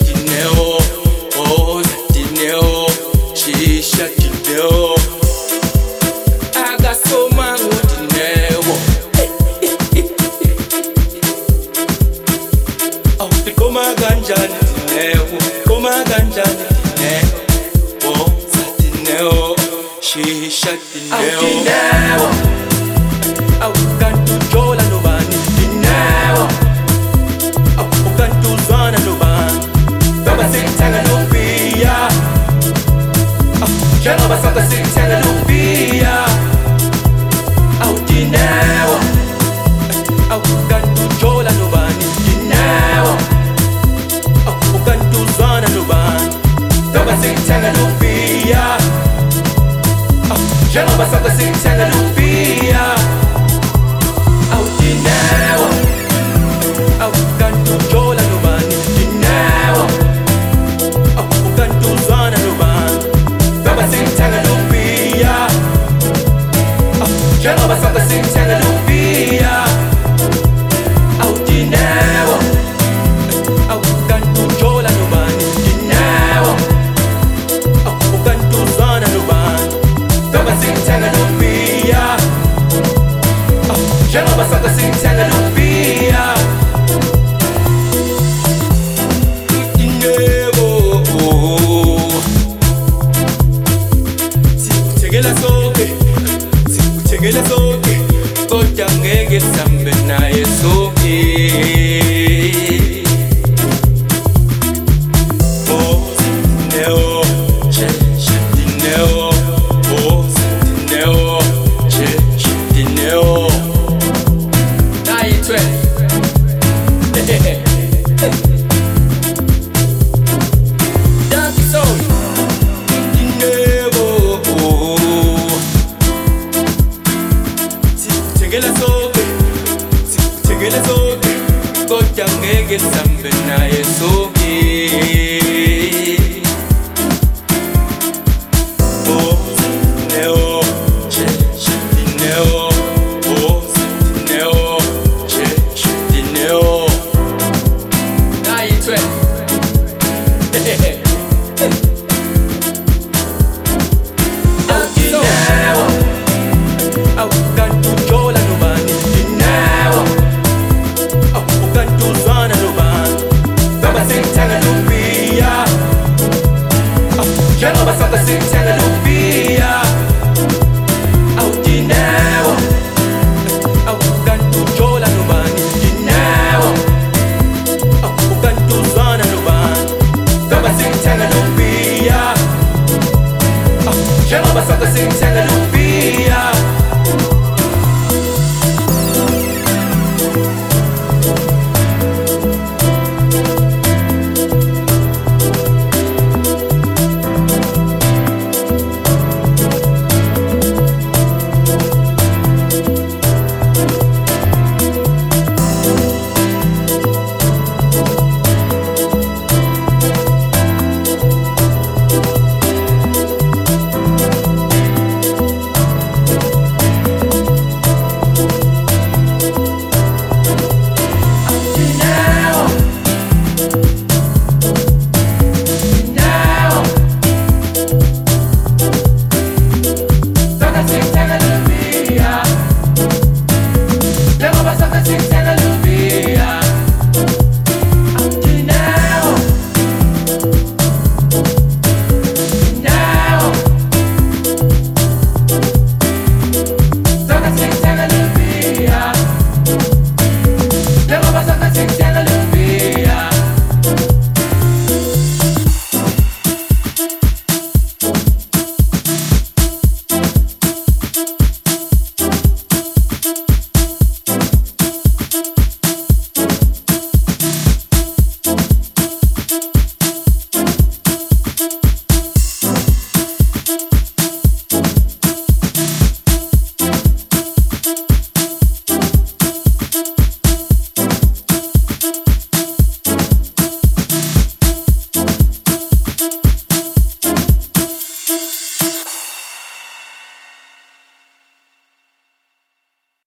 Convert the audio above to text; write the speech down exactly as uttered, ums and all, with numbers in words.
Dineo, oh Dineo, shisha Dineo. I got so much Dineo. Oh, the Koma Ganja Dineo, Koma Ganja Dineo, oh Dineo, shisha Dineo. Dineo, oh canto jola no bani Dineo. Jana basaka sitanga lupia au Dineo au kantu jola no bani Dineo au kantu zana no bani baba sitanga lupia Jana basaka sitanga lupia au Dineo au kantu jola no bani Dineo au kantu zana no bani Sintanga lupia, Jana basaka sintanga lupia, au Dineo, au kantu jola no bani Dineo, au kantu zana no bani, baba sintanga lupia, Jana basaka sintanga lupia. Tegela soke, tegela soke, koja ngeke sambe naye soke. Oh Dineo, che che Dineo, oh Dineo, che che Dineo. Naye twe, eh eh eh. Dance soul. Tegela soke, tegela soke, koja ngeke sambe naye soke. Oh Dineo, che che Dineo, oh Dineo, che che Dineo. Naye twe, eh eh eh. Oh Dineo, au kantu jola no bani Dineo, au kantu zana no bani, baba sintanga lupia, Jana basaka sintanga lupia, au Dineo, au kantu jola no bani Dineo, au kantu zana no bani, baba sintanga lupia, Jana basaka sintanga